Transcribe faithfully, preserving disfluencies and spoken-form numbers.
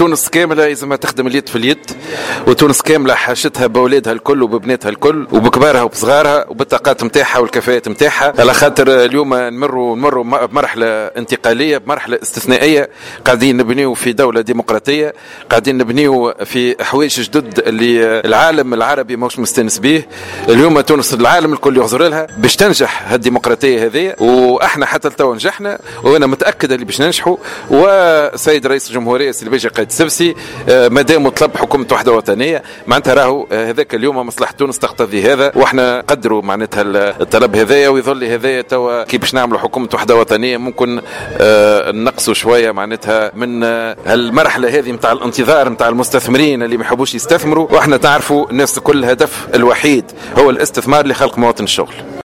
تونس كامله لازم تخدم اليد في اليد، وتونس كامله حاشتها باولادها الكل وببناتها الكل وبكبارها وبصغارها وبالطاقات نتاعها والكفاءات نتاعها، على خاطر اليوم نمروا نمروا بمرحله انتقاليه، بمرحله استثنائيه، قاعدين نبنيو في دوله ديمقراطيه، قاعدين نبنيو في حوايج جدد اللي العالم العربي ماهوش مستانس به. اليوم تونس العالم الكل يغزر لها باش تنجح هالديمقراطيه هذه، واحنا حتى لتو نجحنا وانا متاكد اللي باش ننجحوا. وسيد رئيس الجمهوريه السي الباجي قايد السبسي ما دام طلب حكومه وحده وطنيه معناتها راهو هذاك اليوم مصلحه تونس تقتضي هذا، واحنا قدروا معناتها الطلب هذايا، ويظل هذايا توا كي باش نعملوا حكومه وحده وطنيه ممكن آه نقصوا شويه معناتها من آه المرحله هذه نتاع الانتظار نتاع المستثمرين اللي ما يحبوش يستثمروا. واحنا تعرفوا الناس كل الهدف الوحيد هو الاستثمار لخلق مواطن الشغل.